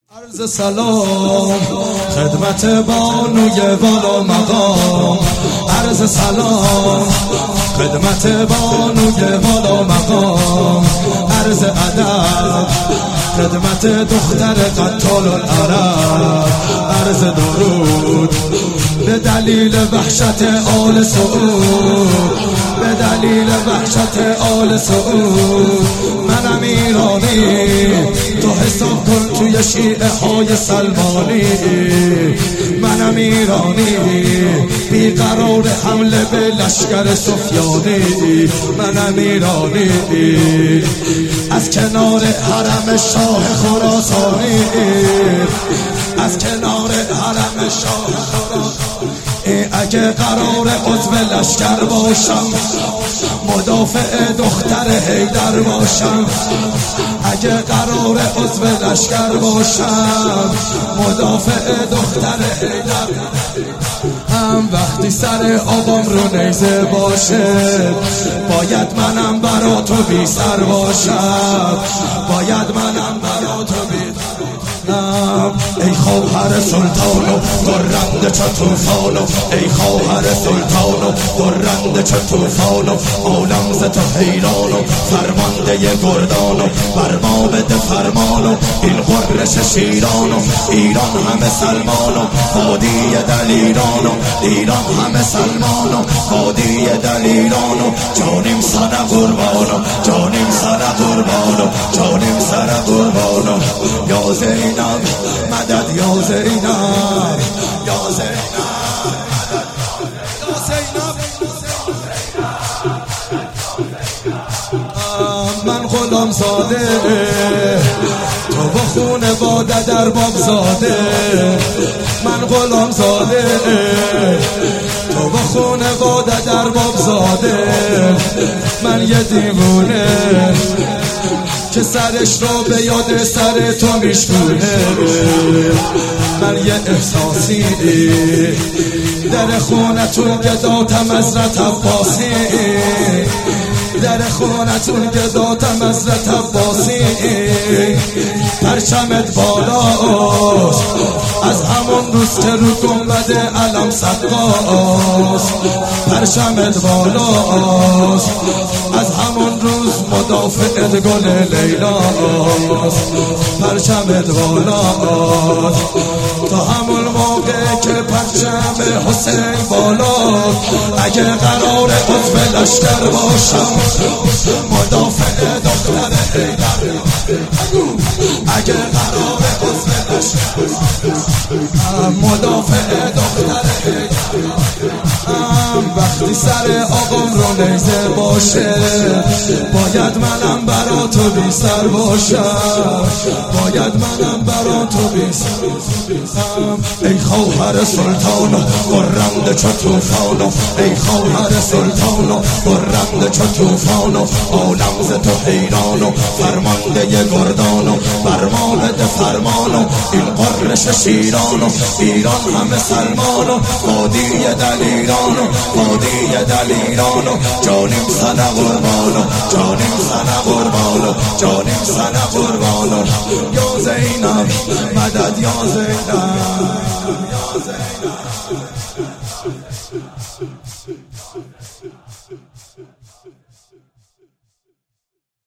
عرض سلام خدمت بانوی والا مقام، عرض سلام خدمت بانوی والا مقام، عرض ادب خدمت دختر قتال العرب، عرض درود به دلیل وحشت آل سعود، به دلیل وحشت آل سعود. منم ایرانی، تو حساب کن توی شیعه های سلمانی. منم ایرانی، بیقرار حمله به لشکر سفیانی. منم ایرانی، از کنار حرم شاه خراسانی، از کنار حرم شاه خراسانی. اگه قرار عضو لشکر باشم، مدافع دختر حیدر باشم. اگه قرار عضو لشکر باشم، مدافع دختر حیدر. هم وقتی سر آبام رو نیزه باشه، باید منم برا تو بی سر باشم، باید منم برا تو بی ای خواهر سلطانو درنده چه توفانو، ای خواهر سلطانو درنده چه توفانو. عالم ز تو حیرانو، فرمانده گردانو، بر ما بده فرمانو. این قرش شیرانو، ایران همه سلمانو، وادی دلیرانو، ایران همه سلمانو، وادی دلیرانو. جانیم سر قربانو، جانیم سر قربانو، جانیم سر قربانو. یا زینب مدد، یا زینب، یا زینب، یا زینب. من غلام زاده، تو با خون باده در باب زاده. من غلام زاده، تو با خون باده در باب زاده. من یه دیوونه که سرش رو به یاد سر تو میشکونه. من یه احساسی در خونتون گداتم حضرت عباسی، در خونتون گداتم حضرت عباسی. پرچمت بالاست از همون روز که رو گنبد علم سقاست. پرچمت بالاست از همون روز مدافعت گل لیلاست. پرچمت بالاست تا همون موقع که پرچم حسین بالاست. اگه قرار عضو لشکر باشم، مدافع دختر حیدر. اگه قرار عضو لشکر، مدافع دختر حیدر. وقتی سر آقام رو نیزه باشه، باید منم برا تو بی سر باشم، باید منم برا تو بی سر. ای خواهر سلطانو درنده چه توفانو، ای خواهر سلطانو درنده چه توفانو. عالم ز تو حیرانو، فرمانده گردانو، بر ما بده فرمانو. این قرش شیرانو، ایران همه سلمانو، وادی دلیرانو، وادی دلیرانو. جانیم سر قربانو، جانیم سر قربانو، جانیم سر قربانو. یا زینب مدد، یا زینب.